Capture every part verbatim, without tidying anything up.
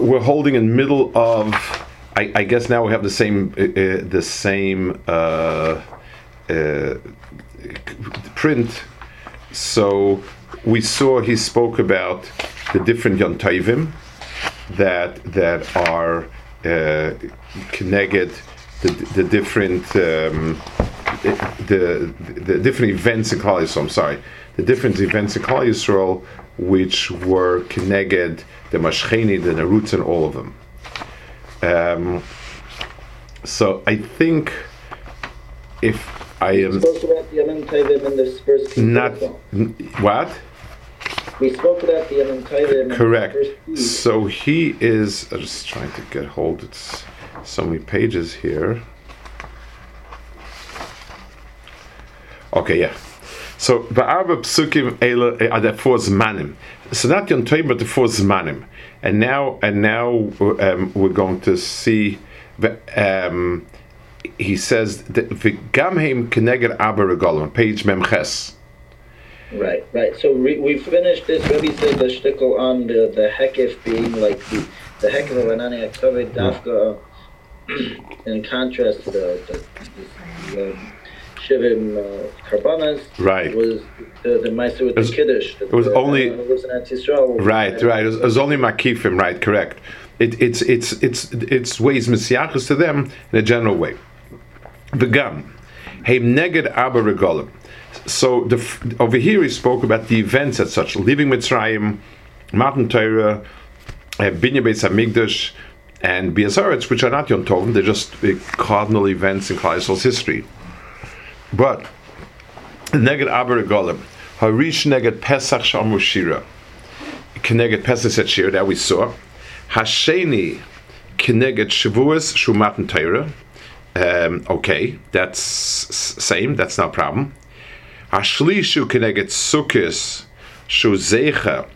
we're holding in the middle of. I, I guess now we have the same uh, uh, the same uh, uh, print. So we saw he spoke about the different Yontovim that that are uh, connected the the different um, the, the the different events in Klal Yisrael. I'm sorry, the different events in Klal Yisrael which were connected the Mashcheni, the Narutz, and all of them. Um, so I think if I am we spoke about the Yamim Tovim in the first not n- what we spoke about the Yamim Tovim. correct. In the first piece. So he is. I'm just trying to get hold. It's so many pages here. Okay, yeah. So ba'arba psukim ela are the four zmanim. So not Yom Tov, but the four zmanim. And now, and now um, we're going to see. Um, he says that v'gamheim keneged abba regalim, page memches. Right, right. So re- we finished this. Rebbe said the shtickle on the the hekif being like the the hekif of Anani Akaved Dafka, in contrast to the the, the um, Shivim uh, Karbanas. Right. Was the the Meister with the Kiddush. It was the, only uh, was in Yisrael. right, right. It was, it was only makifim. Right, correct. It, it's it's it's it's ways mesiachos to them in a general way. V'gam heim neged abba regalim. So the, over here he spoke about the events as such: leaving Mitzrayim, Matan Torah, uh, Binyan Beis Hamikdash, and Biazaretz, which are not Yom Tov. They're just uh, cardinal events in Klal Yisrael's history. But neged abba regalim, harish neged Pesach shamu shira, keneged Pesach set shira that we saw. Hasheni keneged Shavuos shu Matan Torah. Um, okay, that's same. That's no problem. Hashlishu keneged Sukkos shu zeicha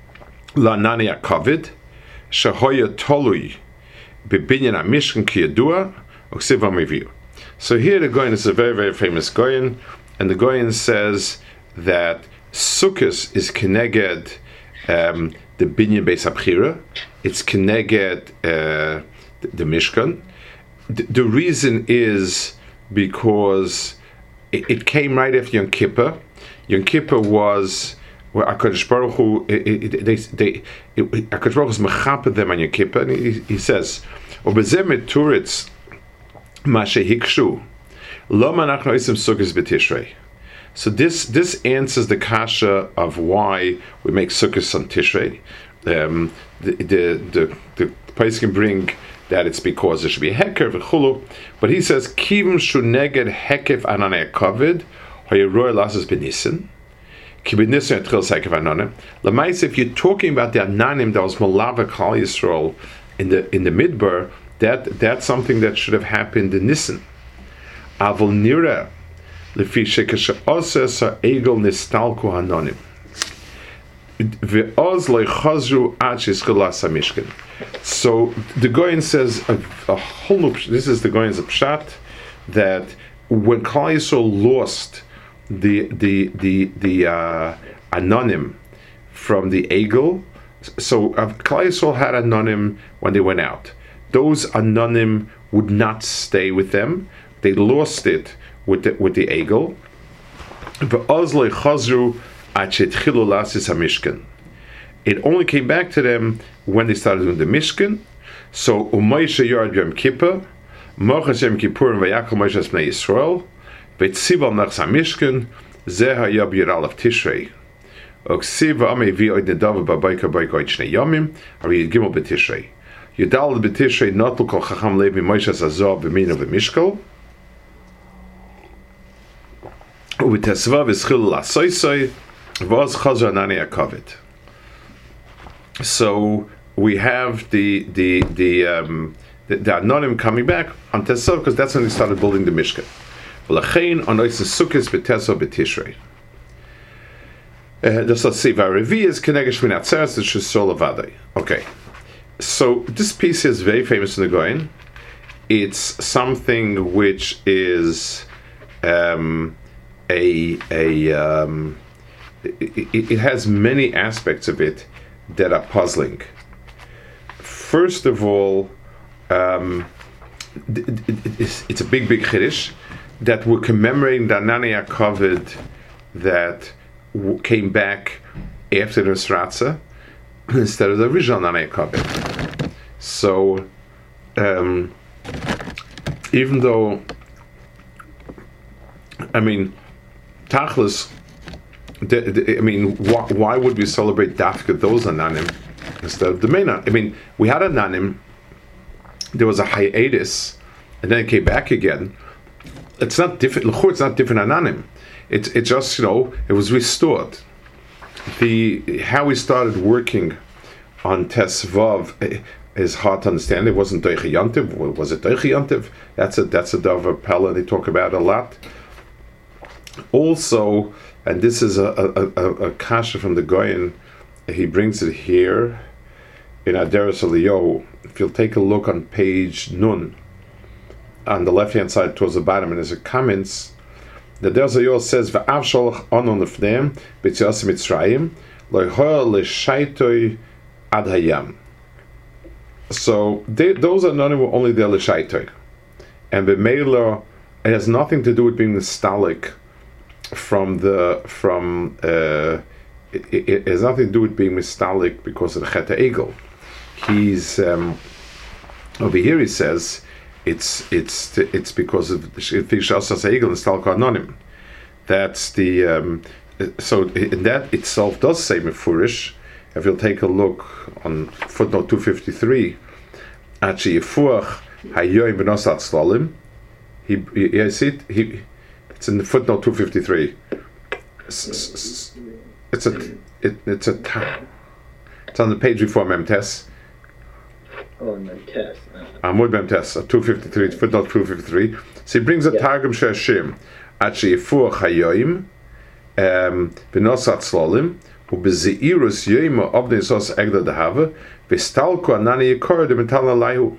lanani akavid shahoya tolui bebinyan hamishkan kiyadua uksiv hamiviu. So here the Goyen is a very very famous Goyen, and the Goyen says that Sukkos is keneged um, the binyan beis habchira. It's keneged uh, the, the Mishkan. The, the reason is because it, it came right after Yom Kippur. Yom Kippur was where HaKadosh Baruch Hu, it, it, they, they, it, HaKadosh Baruch Hu is mechaped them on Yom Kippur, and he, he says, "Obezeh meturitz ma shehikshu lo manachnu osim sukkos b'tishrei." So this this answers the kasha of why we make sukkos on Tishrei. Um, the the the the place can bring that it's because there should be a heker v'chulu, but he says kivim shu neged hekef ananei kavod hoyeroy lasses benisin ki benisin etchil sekev anane. Lamaisa, if you're talking about the ananim that was malava Klal Yisrael in the in the midbar, that that's something that should have happened in Nisan. Avol nira lefi shekasha oses ha'egel nistalku hanonim. So the Goyen says a, a whole. This is the Goyen's pshat that when Klal Yisrael lost the the the the uh, anonim from the egel, so uh, Klal Yisrael had anonim when they went out. Those anonim would not stay with them. They lost it with the, with the egel. It only came back to them when they started doing the Mishkan. So Umaysha Yard Yom Kippur, Mochas Yom Kippur and Vayakol Moshe Bnei Yisrael, V'tzival Nachs HaMishkan, Zeh Hayab Yir Aleph Tishrei. Oksiv Amei Vi Oid Nedav Babayka Bayka Oid Shnei Yomim, Ari Gimel B'Tishrei. Yudal B'Tishrei Notul Kol Chacham Levi Moshe Zazor B'Mina V'Mishkol. U'V'Tesva V'Schil L'Asoysoi, V'Oz Chazor Anani HaKavod. So we have the the the um, the, the anonim coming back on Tesov because that's when they started building the Mishkan. V'lachein on ois sukkos b'Tesov b'Tishrei. Just let's see. V'arevi is keneged shminat tzeres the shusol avadai. Okay, so this piece is very famous in the Goyen. It's something which is um, a a um, it, it, it has many aspects of it that are puzzling. first of all, um, it, it, it's, it's a big, big chiddush that we're commemorating the Anania Kavod that w- came back after the Sratza instead of the original Anania Kavod. So, um, even though, I mean, Tachlis, the, the, I mean, wh- why would we celebrate Dafka those Ananim instead of the main? I mean, we had Ananim, there was a hiatus, and then it came back again. It's not different. It's not different Ananim. It's it just, you know, it was restored. The how we started working on Tes Vav is hard to understand. It wasn't Doichi Yantiv. Was it Doichi Yantiv? That's a that's a Dover Pella they talk about a lot. Also, and this is a a, a, a kasha from the Goyen, he brings it here in Aderes Eliyahu. If you'll take a look on page Nun, on the left hand side towards the bottom, and there's a comments. The Aderes Eliyahu says, "Va'av sholach anon lefneim b'tzias Mitzrayim lo'hoel l'shaitoi ad hayam." So they, those are not only there l'shaitoi, and b'meila it has nothing to do with being nostalgic from the from. Uh, it, it, it has nothing to do with being nostalgic because of the Chet HaEgel. He's um, over here. He says. It's it's it's because of Egel. That's the um, so that itself does say mefurish. If you'll take a look on footnote two fifty three, actually Yifuach Hayoim Benosat Slolim. He yeah, see it. He it's in the footnote two fifty three. It's, it's a it, it's a it's on the page before Memtes. Oh, Memtes. Amud Memtes, two fifty-three, footnote two fifty-three. So he brings a yeah. Targum Shashim, actually Yifuach Hayoim, Benosat Slolim, Ubezeirus Yoima Obne Sos Egda Dehava, Vestalko Anani Yikor de Metal Lahu.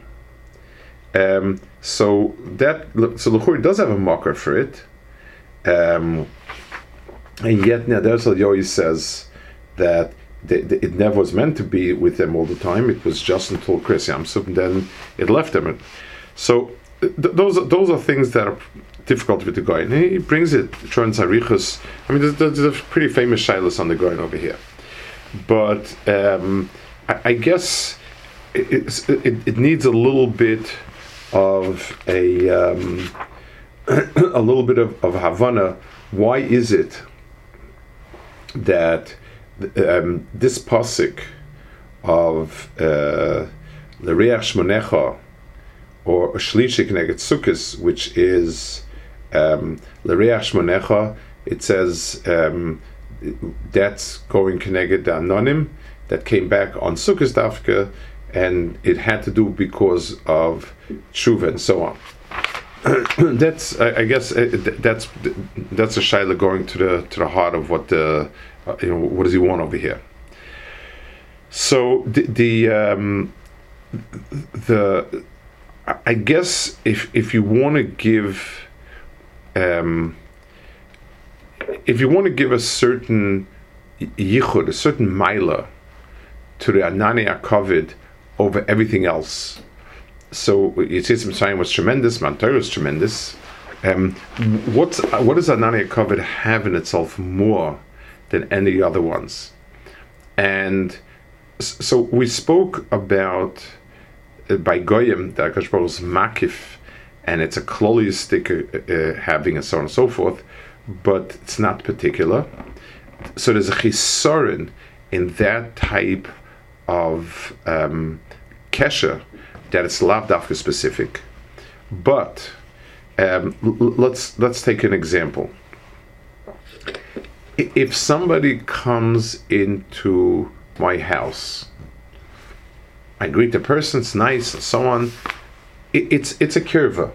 Um so that so Luchur does have a mocker for it. Um and yet Aderes Eliyahu says that They, they, it never was meant to be with them all the time. It was just until Chris Yamsuf, and then it left them. So th- those are, those are things that are difficult with the guy. And he brings it, Trans Arichus. I mean, there's, there's a pretty famous shilas on the guy over here. But um, I, I guess it, it, it needs a little bit of a um, a little bit of, of Havana. Why is it that Um, this pasuk of L'Reach Shmonecha or Shlishi K'neged Sukkos, which is um, L'Reach Shmonecha, it says um, that's going K'neged the Anonim that came back on Sukkos Dafka, and it had to do because of Tshuva and so on. that's, I, I guess, uh, that's that's a shaila going to the to the heart of what the. Uh, you know, what does he want over here? So the the, um, the I guess if if you want to give um, if you want to give a certain yichud, a certain maila to the Anania Kavod over everything else. So Yetzias Mitzrayim was tremendous, Mount Torah was tremendous. Um, what's what does Anania Kavod have in itself more than any other ones? And so we spoke about uh, by Goyim that Akash Baruch is makif, and it's a klolistic uh, uh, having and so on and so forth, but it's not particular. So there's a chisorin in that type of um, kesher that it's lav dafka specific. But um, l- let's let's take an example. If somebody comes into my house, I greet the person, it's nice, and so on. It, it's it's a kirva.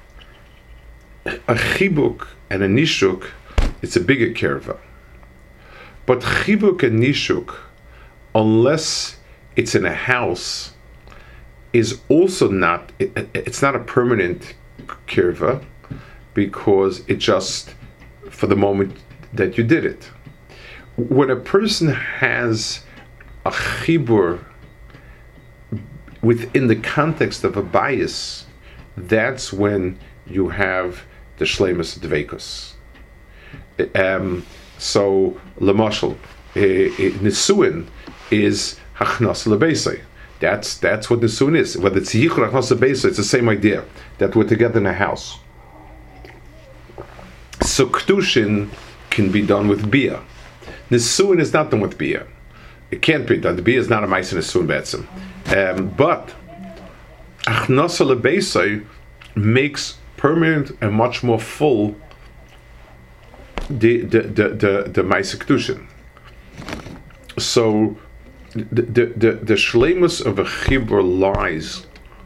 A chibuk and a nishuk, it's a bigger kirva. But chibuk and nishuk, unless it's in a house, is also not. It, it's not a permanent kirva, because it just for the moment that you did it. When a person has a chibur within the context of a bias, that's when you have the shleimus dveikus. Um, so, lemashal, nisuin is hachnas lebeisai. That's that's what nisuin is. Whether it's yichur hachnas lebeisai, it's the same idea that we're together in a house. So kedushin can be done with bia. Nisuin is not done with bia. It can't be done. The bia is not a ma'aser nisuin betzim. Um, but achnasa lebeisai makes permanent and much more full the the the the, the ma'aser kedushin. So the the the, the shleimus of a chibur lies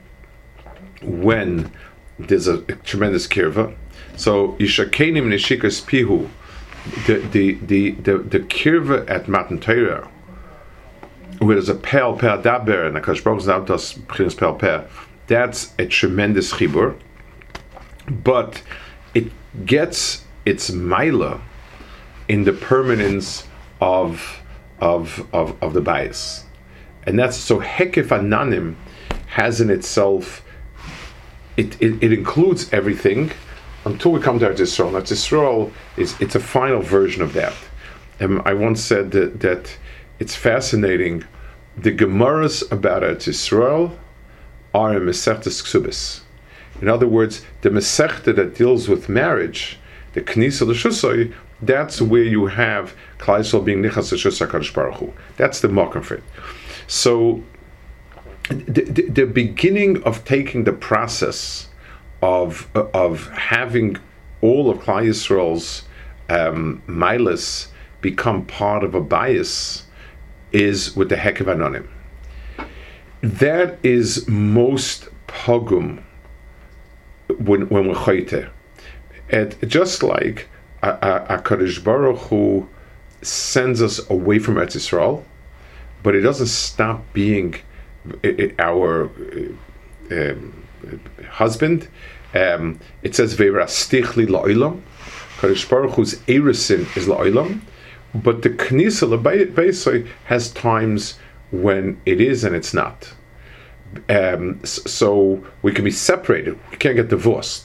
when there's a, a tremendous kirva. So yishakenim neshikas pihu, the the the the, the kirva at Matan Torah, where there's a pel per daber and a kashbroch zavtas b'chinas pel per, that's a tremendous chibur, but it gets its maila in the permanence of of of of the bias, and that's so hekef ananim has in itself. It it, it includes everything. Until we come to Eretz Yisrael. Eretz Yisrael is it's a final version of that. Um, I once said that, that it's fascinating. The Gemaras about Eretz Yisrael are in Masechtas Ksubis. In other words, the Masechta that deals with marriage, the Knisa L'Shusay, that's where you have Klal Yisrael being Nichas L'Shusay HaKadosh Baruch Hu. That's the Makom for it. So, the, the, the beginning of taking the process of of having all of Klal Yisrael's um, milas become part of a bias is with the Hekev Anonim. That is most pogum when when we're choyte. And just like a, a, a Kadosh Baruch Hu sends us away from Eretz Yisrael, but it doesn't stop being our uh, um, husband. Um, it says Ve'rastichli la'olam. Kadosh Baruch Hu's erisin is la'olam, but the Knisa l'Beisai has times when it is and it's not. Um, so we can be separated. We can't get divorced.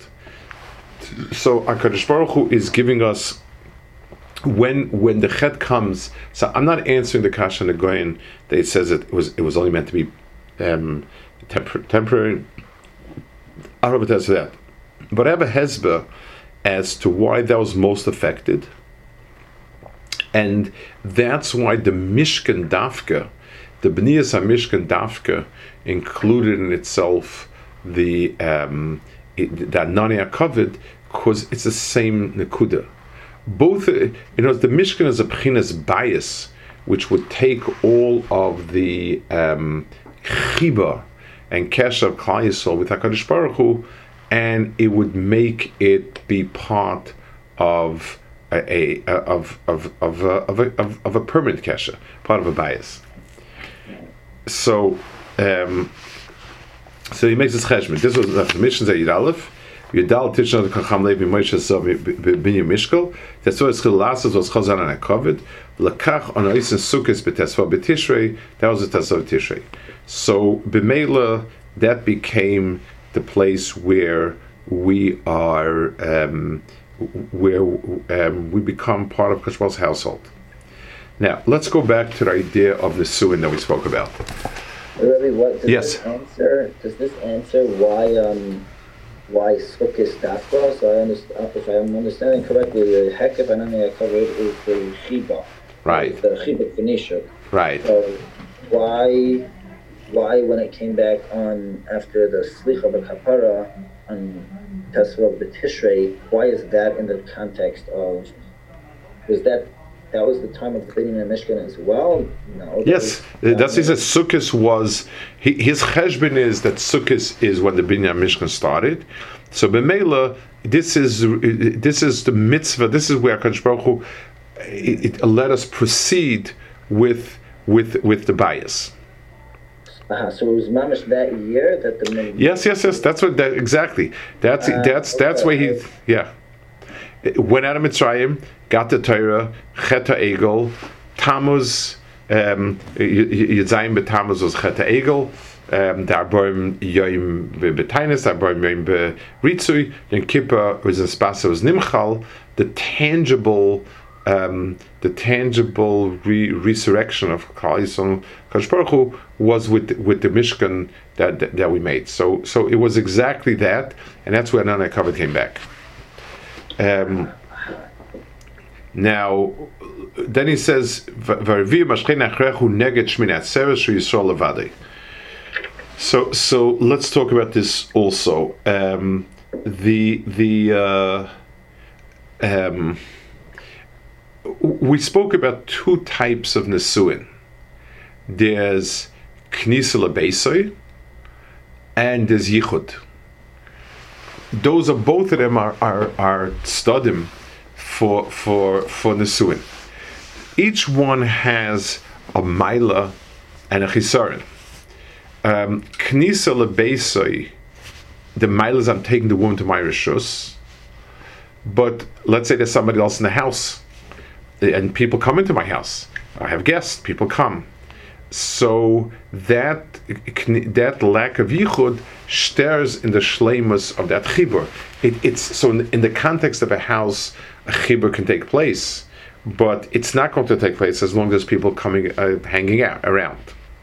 So Kadosh Baruch Hu is giving us when when the chet comes. So I'm not answering the kasha and the goyin that it says it was it was only meant to be um, tempor- temporary. I don't know if it has that, but I have a hezbollah as to why that was most affected, and that's why the Mishkan Dafka, the Bniyas HaMishkan Dafka, included in itself the um, it, that Nani HaKavod, because it's the same Nekuda. Both, you know, the Mishkan is a Pchinas bias, which would take all of the um, Chiba and Kesher Klal Yisrael with HaKadosh Baruch Hu, and it would make it be part of a, a of of of a, of a, of, of a permanent Kesher, part of a bias. So, um, so he makes this cheshbon. This was the mission that Yud Aleph. Yudal Tishna Kacham Levi Moshe Sov Binyan Mishkel. That's what Schil Lasses was Chazan and HaKavod. Lakach on Oisen Sukkos B'Tesva B'Tishrei. That was the Tesva B'Tishrei. So B'Meila, that became the place where we are, um, where um, we become part of Kadosh Baruch Hu's household. Now let's go back to the idea of Nisuin that we spoke about. Really, what does yes. this answer? Does this answer why? Um, Why Sukkis Dafka? So I understand, if I'm understanding correctly, the Hekev Anani HaKavod is the Chiba. Right. It's the Chiba Phoenicia. Right. So why, why when it came back on after the Slicha B'Kapara on Tesvav B'Tishrei, why is that in the context of? Was that that was the time of the Binyan and Mishkan as well? No. Yes, that's he says Sukkos was he, his cheshbon is that Sukkos is when the Binyan Mishkan started. So b'meila, this is this is the mitzvah. This is where Kadosh Baruch Hu it, it let us proceed with with with the bias. Uh-huh. So it was mamish that year that the min- yes yes yes that's what that exactly that's uh, that's that's okay. Where he yeah went out of Mitzrayim, got the Torah, Chet HaEgel, Tammuz, um, Yedzayim b'Tammuz was Chet HaEgel, um, the Arboim Yoim Betainis, the Arboim Yoim Beritzui, Yom Kippur was in Spasa was Nimchal, the tangible, um, the tangible re- resurrection of Klal Yisrael, Kadosh Baruch Hu, was with with the Mishkan that, that that we made. So so it was exactly that, and that's where Nana Kavod came back. Um, now, then he says, "V'arvi mashchin achrechu neged shmini atzeres shu Yisrael levadei." So, so let's talk about this also. Um, the the uh, um, we spoke about two types of nesuin. There's knisa lebeisoi, and there's yichud. Those are both of them are are, are studim for for for nesuin. Each one has a maila and a chisaron. Um, Knisa lebeisoi, the mile is I'm taking the woman to my rishus, but let's say there's somebody else in the house, and people come into my house. I have guests, people come. So that that lack of yichud stirs in the shleimus of that chibur. It, it's so in, in the context of a house, a chibur can take place, but it's not going to take place as long as people coming uh, hanging out around.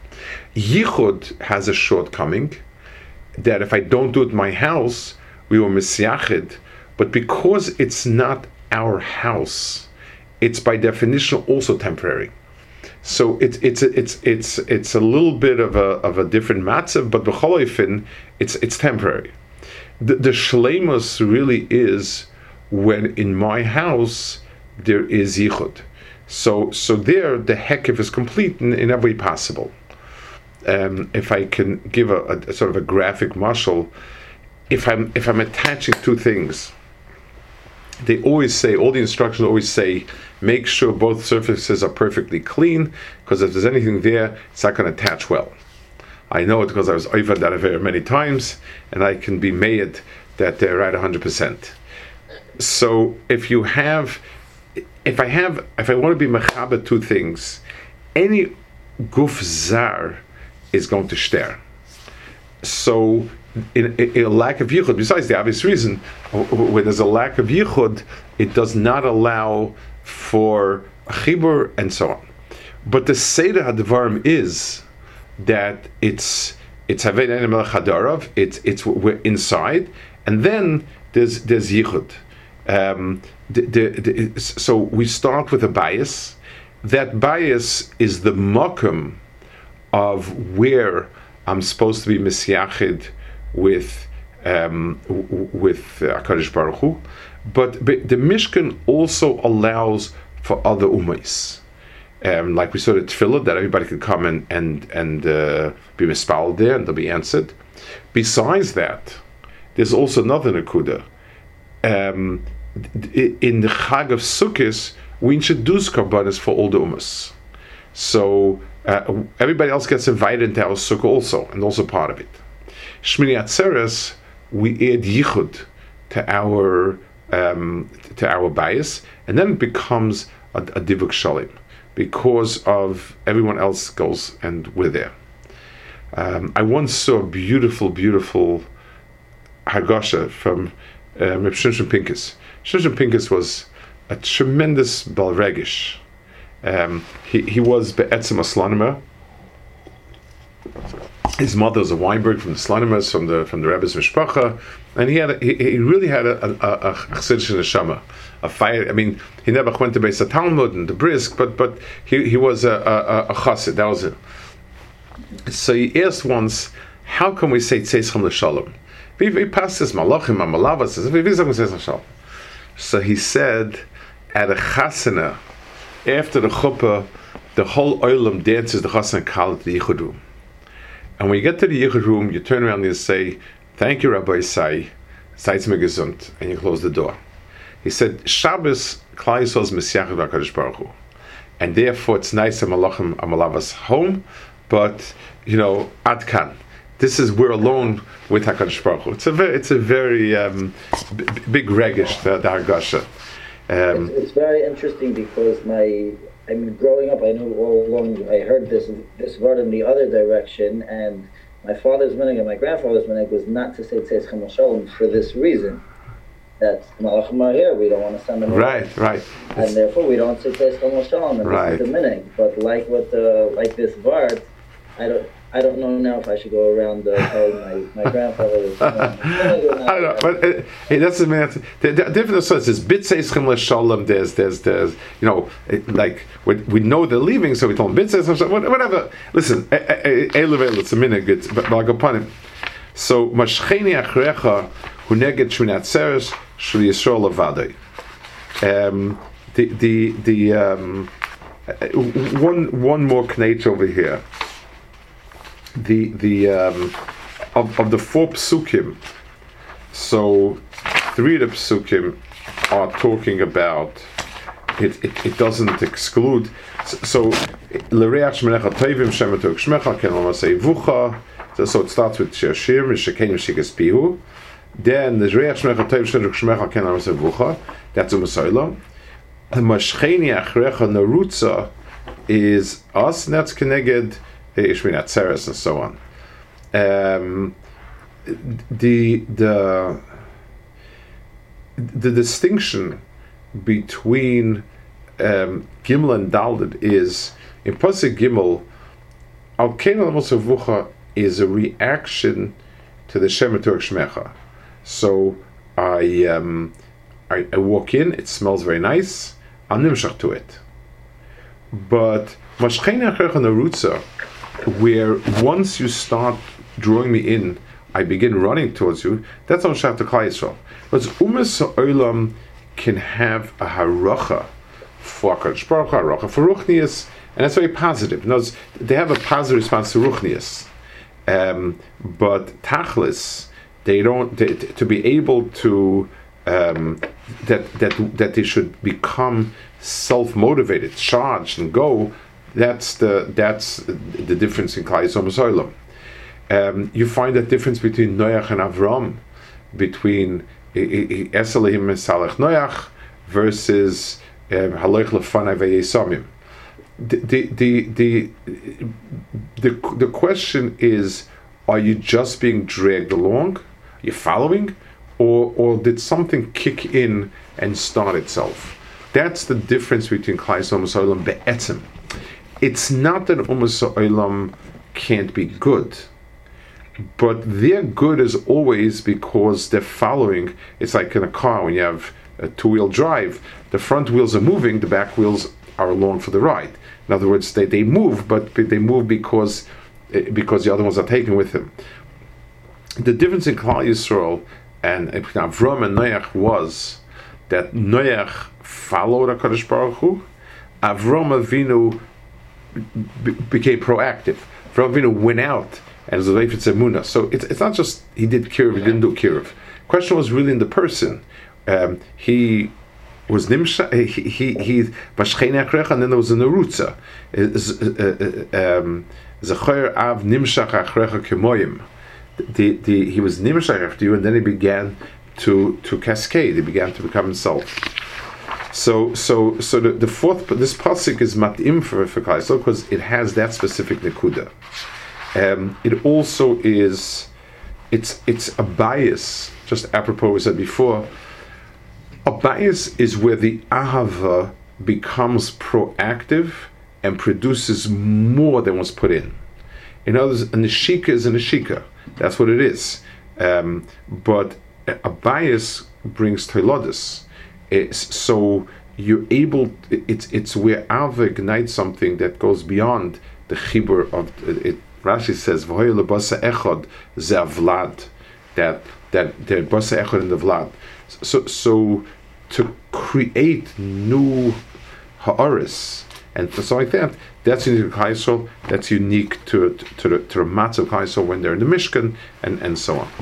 Yichud has a shortcoming that if I don't do it in my house, we will misyachid. But because it's not our house, it's by definition also temporary. So it's it's it's it's it's a little bit of a of a different matzav, but b'chol it's it's temporary. The, the shleimus really is when in my house there is yichud. So so there the hekif is complete in, in every way possible. Um, if I can give a, a, a sort of a graphic mashal, if I'm if I'm attaching two things, they always say, all the instructions always say, make sure both surfaces are perfectly clean, because if there's anything there, it's not going to attach well. I know it because I was over that very many times, and I can be made that they're right one hundred percent. So if you have, if I have, if I want to be mechaber two things, any guf zar is going to stare. So in, in, in a lack of yichud, besides the obvious reason, when there's a lack of yichud, it does not allow for a chibur and so on. But the seder hadvarim is that it's it's havei melech hadarav, it's it's we're inside, and then there's there's yichud. Um, the, the, the, so we start with a bias. That bias is the makom of where I'm supposed to be misyachid with um, w- with HaKadosh Baruch Hu, but, but the Mishkan also allows for other ummahs, um, like we saw the tefillah that everybody can come and and and uh, be mispal there and they'll be answered. Besides that, there's also another nekuda. Um, in the Chag of Sukkot, we introduce karbanos for all the ummahs. So uh, everybody else gets invited into our sukkah also, and also part of it. Shmini Atzeres, we add yichud to our um, to our bias, and then it becomes a, a divuk shalim because of everyone else goes and we're there. Um, I once saw a beautiful, beautiful Hagosha from uh, Reb Shimshon Pincus. Shimshon Pincus was a tremendous balregish. Um, he, he was Be'etzim Aslanimer. His mother was a Weinberg from the Slanimers, from the from the Rebbe's Mishpacha, and he had a, he, he really had a a, a chassidus neshama, a fire. I mean, he never went to Beis Talmud and the Brisk, but but he, he was a a, a chassid. That was it. So he asked once, how can we say Tzeis Cham L'Shalom? We we pass this malachim and malavas. We we say Tzeis Shalom. So he said, at a chasana, after the chuppah, the whole oilam dances the chasana kal to the yichud room. And when you get to the yichud room, you turn around and you say, thank you, Rabbi Isai, seid mir gesund, and you close the door. He said, Shabbos, Klal Yisrael is Messiachid HaKadosh Baruch Hu. And therefore it's nice to malachim amalavas home, but, you know, ad kan. This is, we're alone with HaKadosh Baruch Hu. It's a very, it's a very um, b- big regish, the, the Hargasha. Um, it's, it's very interesting because my, I mean, growing up, I know all along, I heard this this word in the other direction, and my father's minhag and my grandfather's minhag was not to say Tzeis Chemel Shalom for this reason. That Malachim are here, we don't want to send them away. Right, right. And It's, therefore we don't say Tzeis Chemel Shalom, and Right. this is the minhag. But like what the, like this Vart, I don't I don't know now if I should go around uh, telling my, my grandfather was uh, I don't know, but it, it doesn't mean that, the, the different sources. There's B'tzeis Chemel Shalom. There's, there's, there's, you know, it, like we, we know they're leaving, so we told them B'tzeis Chemel Shalom. Whatever. Listen, Elevel, it's a minute good, but I'll go upon it. So Mashcheni Achrecha Hu Neged Shminat Tzeres Shel Yisrael Levadei. Um, the the the um, one one more knate over here. The the um, of of the four psukim, so three of the psukim are talking about it. It, it doesn't exclude. So l'reach shmenecha tovim shemetu shmecha ken l'masei vucha. So it starts with shir mishakenim shigas pihu. Then the reach shmenecha tovim shemetu shmecha ken l'masei vucha. That's a masoila. The mashcheni achrecha narutza is us, and that's keneged Ishminat Tzeres and so on. Um, the the the distinction between um, Gimel and Daled is in Pasuk Gimel, Al Kein Al Mosavucha is a reaction to the Shema Torah Shmecha. So I, um, I I walk in, it smells very nice, I'm nimshach to it. But Mashcheni Achrecha Narutza, where once you start drawing me in, I begin running towards you, that's on Shat Klal Yisrael. But Umas Olam can have a haracha for HaKadosh Baruch Hu, haracha for Ruchnius, and that's very positive. In other words, they have a positive response to Ruchnius. Um, but Tachlis, they don't, they, to be able to, um, that, that, that they should become self-motivated, charged, and go. That's the that's the difference in Klal Yisrael. Um, you find that difference between Noach and Avram, between Esalehim and Salach Noach versus Haloich Lefanai VeYesamim. The the the the the question is: are you just being dragged along? Are you following, or or did something kick in and start itself? That's the difference between Klal Yisrael and Be'etzem. It's not that Umas Ha'olam can't be good, but their good is always because they're following. It's like in a car when you have a two-wheel drive. The front wheels are moving, the back wheels are along for the ride. In other words, they, they move, but they move because because the other ones are taken with them. The difference in Klal Yisrael and Avram and Noach was that Noach followed HaKadosh Baruch Hu. Avram Avinu Be- became proactive. Avram Avinu went out and was a Leifetz Emunah. So it's it's not just he did kiruv, he didn't do kiruv. Question was really in the person. Um, he was nimsha. He he he Mashcheni Achrecha, and then there was a nerutza. Zacher av nimshach achrecha kemoyim. The the he was nimshach after you, and then he began to to cascade. He began to become himself. So, so, so the, the fourth, this pasuk is matim for for Klal Yisrael because it has that specific nekuda. Um, it also is, it's it's a bias. Just apropos we said before, a bias is where the ahava becomes proactive and produces more than was put in. In other words, a neshika is a neshika. That's what it is. Um, but a bias brings toilodis. It's, so you're able. It's it's where Ava ignites something that goes beyond the chibur of it. Rashi says v'hoy lebasa echad ze avlad, that that the basa echad in the vlad. So so to create new ha'aris and something like that. That's unique to Klal Yisrael. That's unique to to the to the matzah of Klal Yisrael when they're in the Mishkan and and so on.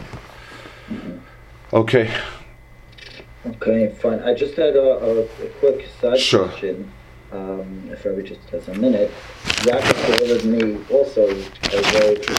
Okay. Okay, fine. I just had a, a, a quick side sure. question, um, if everybody just has a minute. Yaakov delivered me also a very